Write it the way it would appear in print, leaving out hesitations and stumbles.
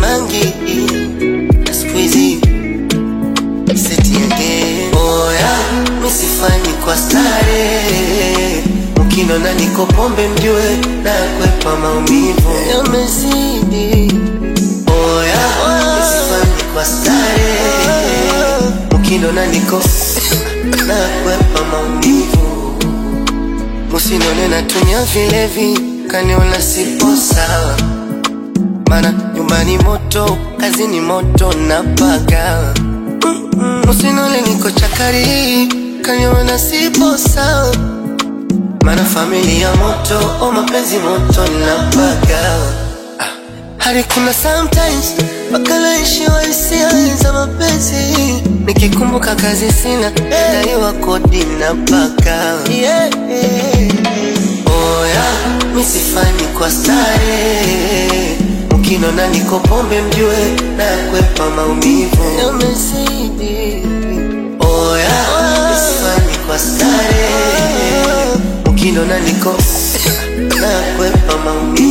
mangi squeezy seti again. Oya misifanyi kwa stare, mkinona niko pombe mjue na kwepa maumivu yamezidi. Oya misifanyi kwa stare, mkinona niko na kwepa maumivu. Musinone natumia vilevi kaniona sipo sawa, mana nyumbani moto, kazini moto napaga. Musinone niko chakari kaniona sipo sawa, mana familia moto, o mapenzi moto napaga. Hadi kuna sometimes wakala ishiwa hisia za mapenzi, nikikumbuka kazi sina daiwa kodi napaga. Oya misifanyi kwa stare, mkinona niko pombe mjue na kwepa maumivu yamezidi. Oya misifanyi kwa stare, mkinona niko na kwepa maumivu.